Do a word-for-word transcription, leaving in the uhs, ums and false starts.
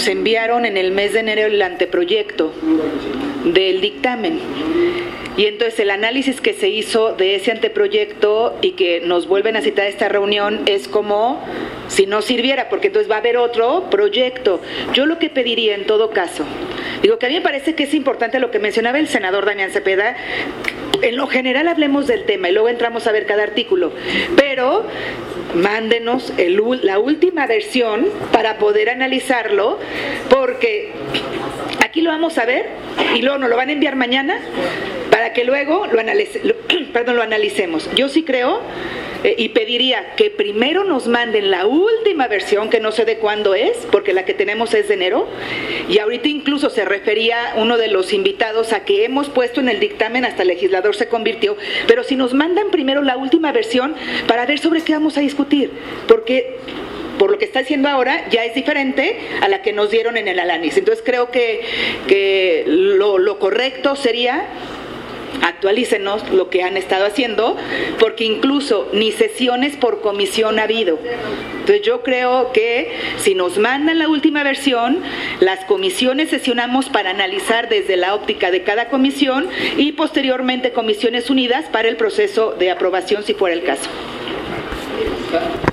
nos enviaron en el mes de enero el anteproyecto del dictamen. Y entonces el análisis que se hizo de ese anteproyecto y que nos vuelven a citar a esta reunión es como si no sirviera, porque entonces va a haber otro proyecto. Yo lo que pediría en todo caso, digo que a mí me parece que es importante lo que mencionaba el senador Damián Cepeda. En lo general hablemos del tema y luego entramos a ver cada artículo, pero mándenos el, la última versión para poder analizarlo, porque aquí lo vamos a ver y luego nos lo van a enviar mañana para que luego lo, analice, lo, perdón, lo analicemos. Yo sí creo eh, y pediría que primero nos manden la última versión, que no sé de cuándo es, porque la que tenemos es de enero, y ahorita incluso se refería uno de los invitados a que hemos puesto en el dictamen, hasta el legislador se convirtió, pero si nos mandan primero la última versión para ver sobre qué vamos a discutir, porque por lo que está haciendo ahora ya es diferente a la que nos dieron en el análisis. Entonces creo que, que lo, lo correcto sería actualícenos lo que han estado haciendo, porque incluso ni sesiones por comisión ha habido. Entonces yo creo que si nos mandan la última versión, las comisiones sesionamos para analizar desde la óptica de cada comisión y posteriormente comisiones unidas para el proceso de aprobación si fuera el caso.